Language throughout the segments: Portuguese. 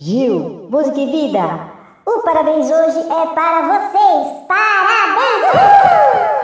Gil, música e vida. O parabéns hoje é para vocês. Parabéns! Uhul!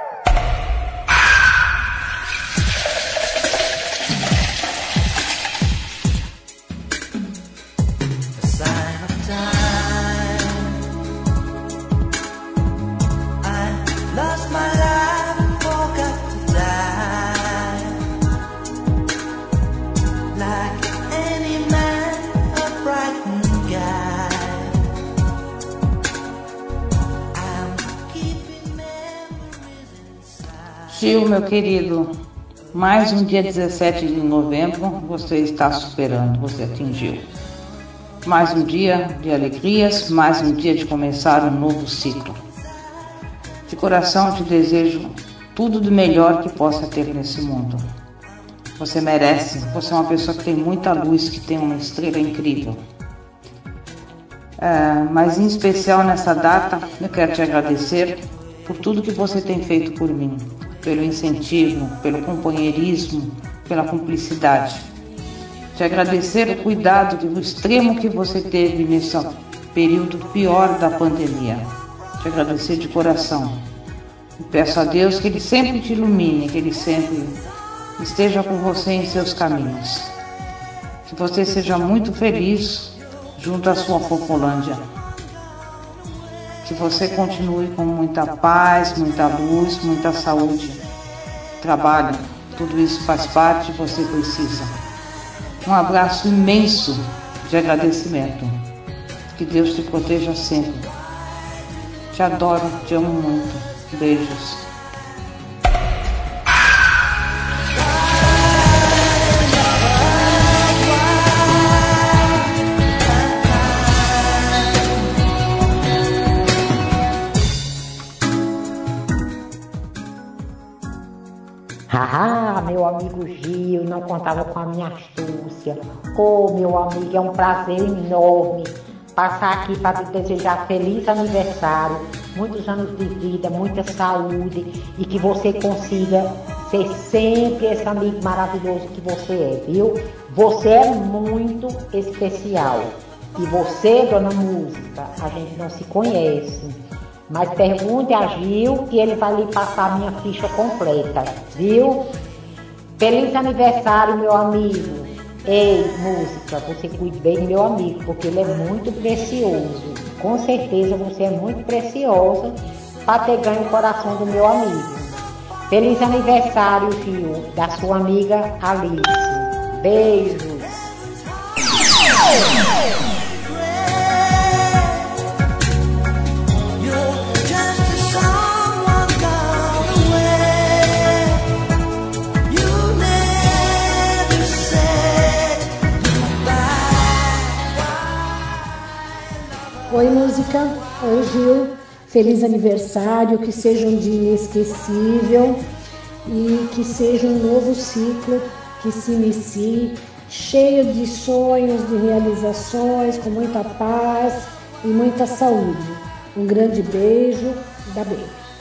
Gil, meu querido, mais um dia 17 de novembro você está superando, você atingiu. Mais um dia de alegrias, mais um dia de começar um novo ciclo. De coração te desejo tudo de melhor que possa ter nesse mundo. Você merece, você é uma pessoa que tem muita luz, que tem uma estrela incrível. Mas em especial nessa data, eu quero te agradecer por tudo que você tem feito por mim. Pelo incentivo, pelo companheirismo, pela cumplicidade. Te agradecer o cuidado o extremo que você teve nesse período pior da pandemia. Te agradecer de coração. E peço a Deus que Ele sempre te ilumine, que Ele sempre esteja com você em seus caminhos. Que você seja muito feliz junto à sua Popolândia. Que você continue com muita paz, muita luz, muita saúde, trabalho, tudo isso faz parte e você precisa. Um abraço imenso de agradecimento. Que Deus te proteja sempre. Te adoro, te amo muito. Beijos. Ah, meu amigo Gil, não contava com a minha astúcia. Meu amigo, é um prazer enorme passar aqui para te desejar feliz aniversário, muitos anos de vida, muita saúde e que você consiga ser sempre esse amigo maravilhoso que você é, viu? Você é muito especial. E você, dona Música, a gente não se conhece. Mas pergunte a Gil que ele vai lhe passar a minha ficha completa, viu? Feliz aniversário, meu amigo. Ei, Música, você cuide bem do meu amigo, porque ele é muito precioso. Com certeza você é muito preciosa para ter ganho o coração do meu amigo. Feliz aniversário, Gil, da sua amiga Alice. Beijos. Oi, Música. Oi, Gil. Feliz aniversário, que seja um dia inesquecível e que seja um novo ciclo que se inicie, cheio de sonhos, de realizações, com muita paz e muita saúde. Um grande beijo, dá bem.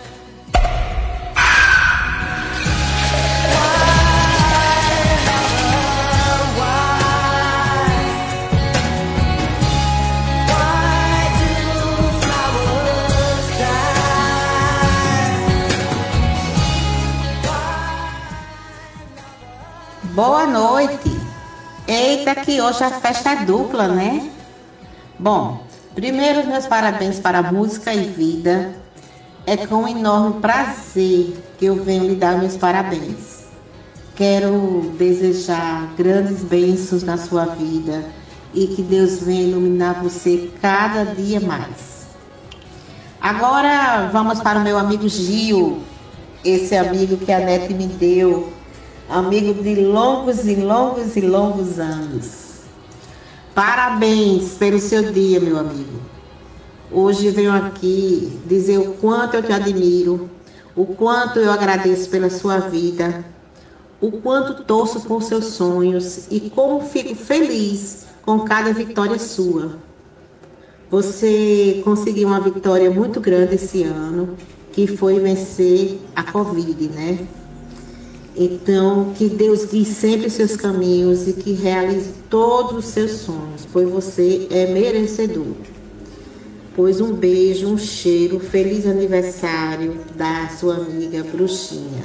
Boa noite! Eita, que hoje a festa é dupla, né? Bom, primeiro meus parabéns para a Música e Vida. É com um enorme prazer que eu venho lhe dar meus parabéns. Quero desejar grandes bênçãos na sua vida e que Deus venha iluminar você cada dia mais. Agora vamos para o meu amigo Gil, esse amigo que a Nete me deu. Amigo de longos e longos e longos anos. Parabéns pelo seu dia, meu amigo. Hoje venho aqui dizer o quanto eu te admiro, o quanto eu agradeço pela sua vida, o quanto torço por seus sonhos e como fico feliz com cada vitória sua. Você conseguiu uma vitória muito grande esse ano, que foi vencer a Covid, né? Então, que Deus guie sempre seus caminhos e que realize todos os seus sonhos, pois você é merecedor. Pois um beijo, um cheiro, feliz aniversário da sua amiga Bruxinha.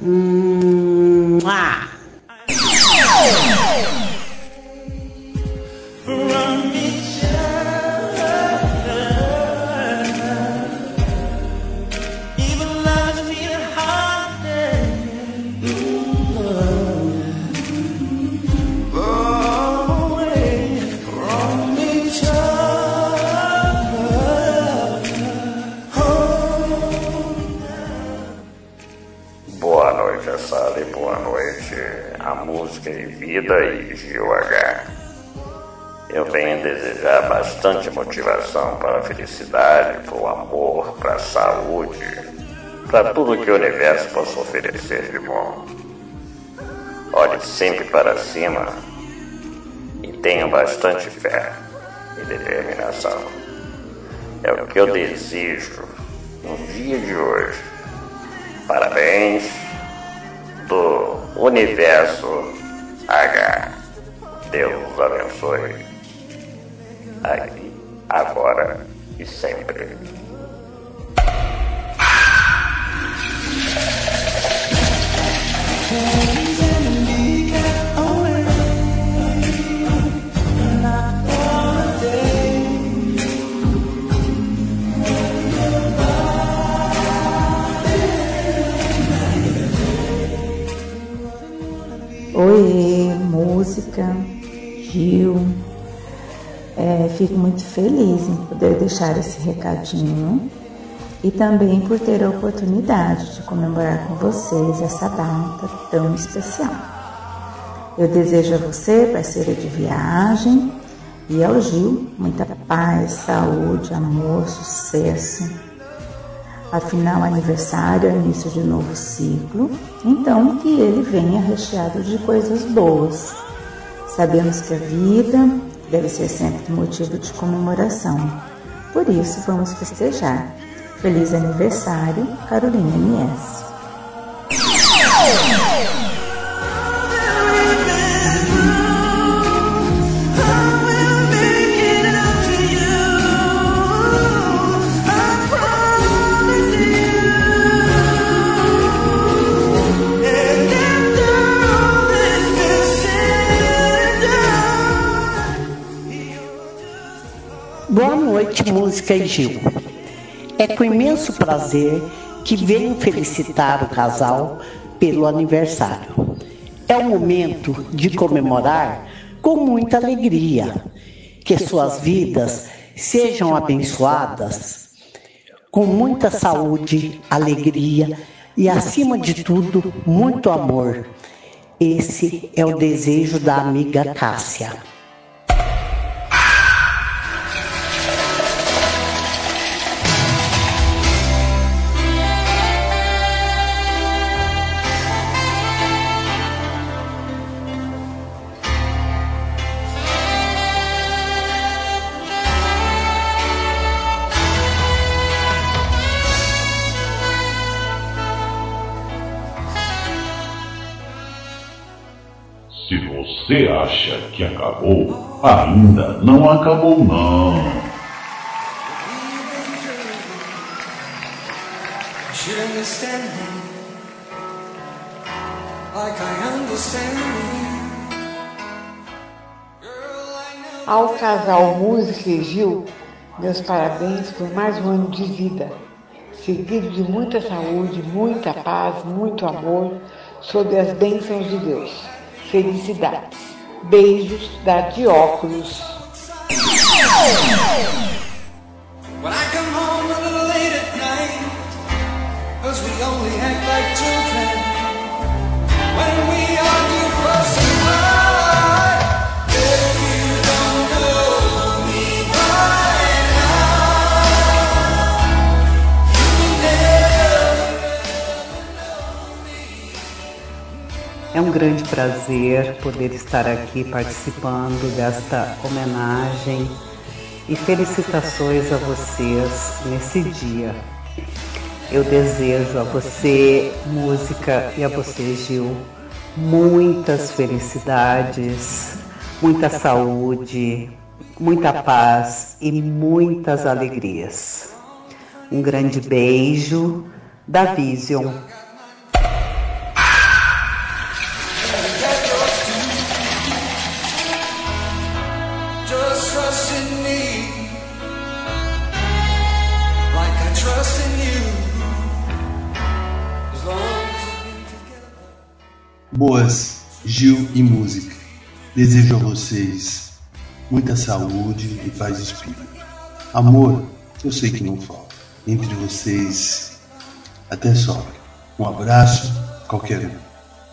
Boa noite, Sally. Boa noite, a música e vida e Gil H. Eu venho desejar bastante motivação para a felicidade, para o amor, para a saúde, para tudo que o universo possa oferecer de bom. Olhe sempre para cima e tenha bastante fé e determinação. É o que eu desejo no dia de hoje. Parabéns do Universo H. Deus abençoe. Aqui, agora e sempre. Oi, música, Gil. Fico muito feliz em poder deixar esse recadinho e também por ter a oportunidade de comemorar com vocês essa data tão especial. Eu desejo a você, parceira de viagem, e ao Gil, muita paz, saúde, amor, sucesso. Afinal, aniversário é início de um novo ciclo, então que ele venha recheado de coisas boas. Sabemos que a vida deve ser sempre motivo de comemoração. Por isso, vamos festejar. Feliz aniversário, Carolina MS. Boa noite, música e Gil. É com imenso prazer que venho felicitar o casal pelo aniversário. É um momento de comemorar com muita alegria. Que suas vidas sejam abençoadas, com muita saúde, alegria e, acima de tudo, muito amor. Esse é o desejo da amiga Cássia. Se você acha que acabou, ainda não acabou não. Ao casal Música e Gil, meus parabéns por mais um ano de vida, seguido de muita saúde, muita paz, muito amor, sob as bênçãos de Deus. Felicidades. Beijos da Dióculos. É um grande prazer poder estar aqui participando desta homenagem e felicitações a vocês nesse dia. Eu desejo a você, Música, e a você, Gil, muitas felicidades, muita saúde, muita paz e muitas alegrias. Um grande beijo da Vision. Boas, Gil e Música. Desejo a vocês muita saúde e paz de espírito. Amor, eu sei que não falta. Entre vocês, até sobra. Um abraço, qualquer um.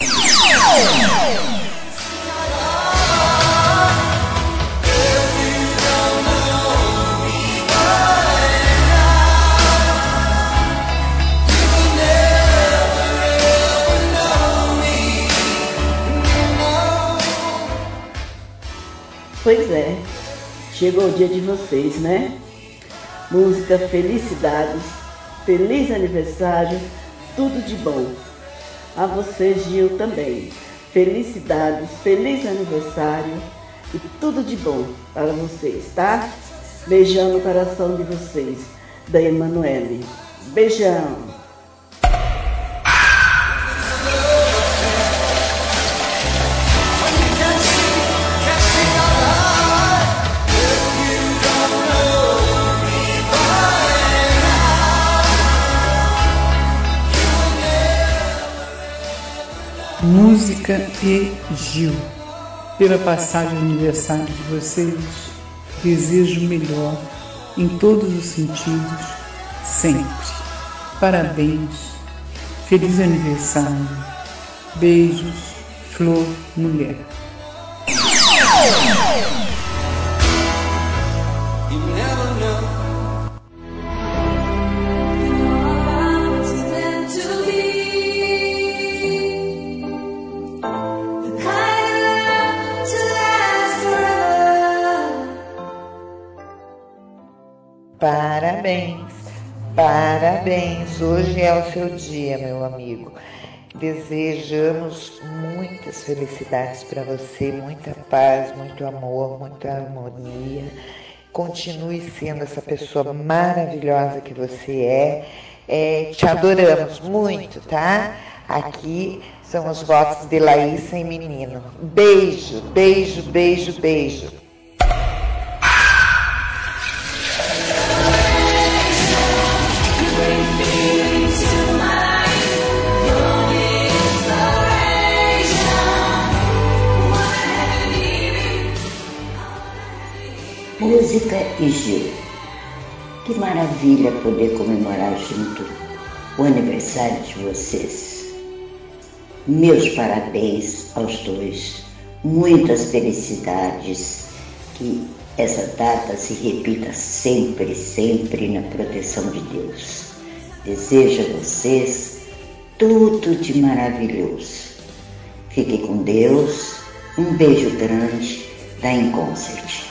Pois é, chegou o dia de vocês, né? Música, felicidades, feliz aniversário, tudo de bom. A você, Gil, também. Felicidades, feliz aniversário e tudo de bom para vocês, tá? Beijão no coração de vocês, da Emanuele. Beijão! Música e Gil, pela passagem de aniversário de vocês, desejo o melhor em todos os sentidos, sempre. Parabéns, feliz aniversário, beijos, Flor Mulher. Parabéns, parabéns, hoje é o seu dia, meu amigo. Desejamos muitas felicidades para você, muita paz, muito amor, muita harmonia. Continue sendo essa pessoa maravilhosa que você é. Te adoramos muito, tá? Aqui são os votos de Laísa e Menino. Beijo, beijo, beijo, beijo. Música e Gil. Que maravilha poder comemorar junto o aniversário de vocês. Meus parabéns aos dois. Muitas felicidades. Que essa data se repita sempre, sempre na proteção de Deus. Desejo a vocês tudo de maravilhoso. Fique com Deus. Um beijo grande da Inconcert.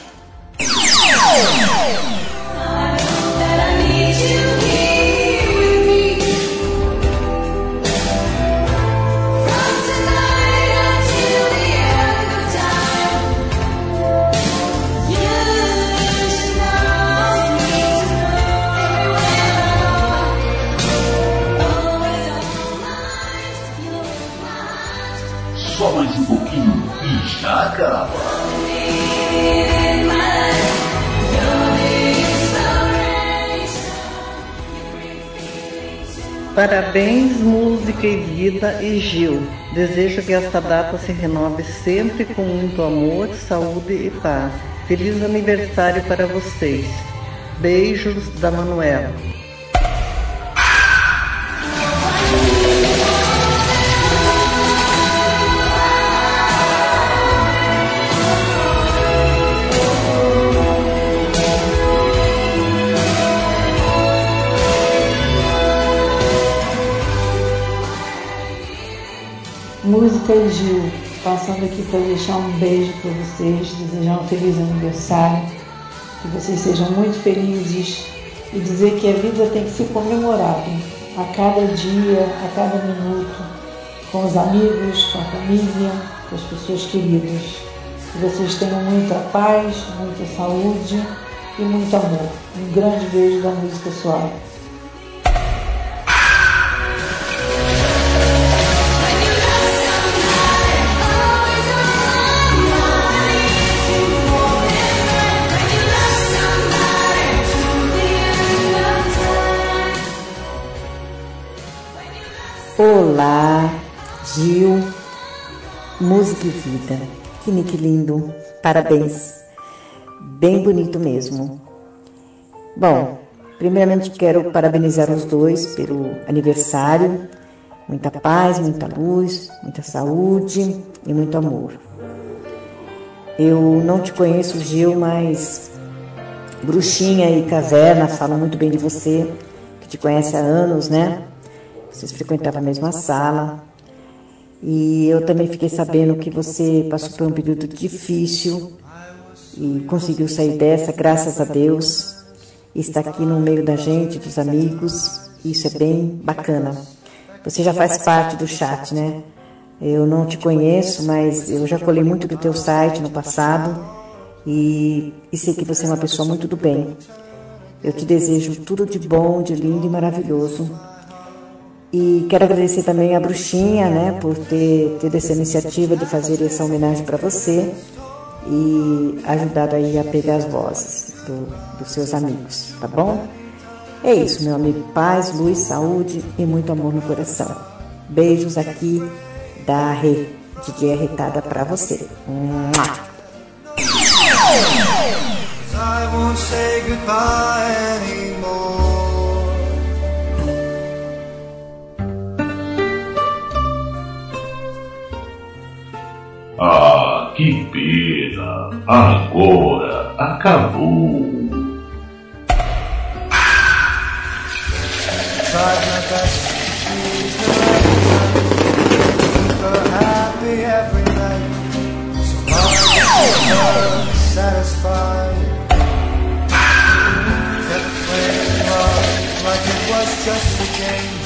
Só mais um pouquinho e já acaba. Parabéns, Música e Vida e Gil. Desejo que esta data se renove sempre com muito amor, saúde e paz. Feliz aniversário para vocês. Beijos da Manuela. Música e Gil, passando aqui para deixar um beijo para vocês, desejar um feliz aniversário, que vocês sejam muito felizes e dizer que a vida tem que ser comemorada. a cada dia, a cada minuto, com os amigos, com a família, com as pessoas queridas. Que vocês tenham muita paz, muita saúde e muito amor. Um grande beijo da Música Suave. Olá, Gil, música e vida. Que nick lindo, parabéns. Bem bonito mesmo. Bom, primeiramente quero parabenizar os dois pelo aniversário. Muita paz, muita luz, muita saúde e muito amor. Eu não te conheço, Gil, mas Bruxinha e Caverna falam muito bem de você, que te conhece há anos, né? Vocês frequentavam a mesma sala. E eu também fiquei sabendo que você passou por um período difícil e conseguiu sair dessa, graças a Deus. E está aqui no meio da gente, dos amigos. Isso é bem bacana. Você já faz parte do chat, né? Eu não te conheço, mas eu já colei muito do teu site no passado. E sei que você é uma pessoa muito do bem. Eu te desejo tudo de bom, de lindo e maravilhoso. E quero agradecer também a Bruxinha, né, por ter tido essa iniciativa de fazer essa homenagem para você e ajudado aí a pegar as vozes dos seus amigos, tá bom? É isso, meu amigo. Paz, luz, saúde e muito amor no coração. Beijos aqui da Rê, DJ Arretada para você. I won't say goodbye anymore. Ah, que pena! Agora acabou! Tried my best to keep her happy every night. Somehow satisfied. Kept playing love like it was just a game.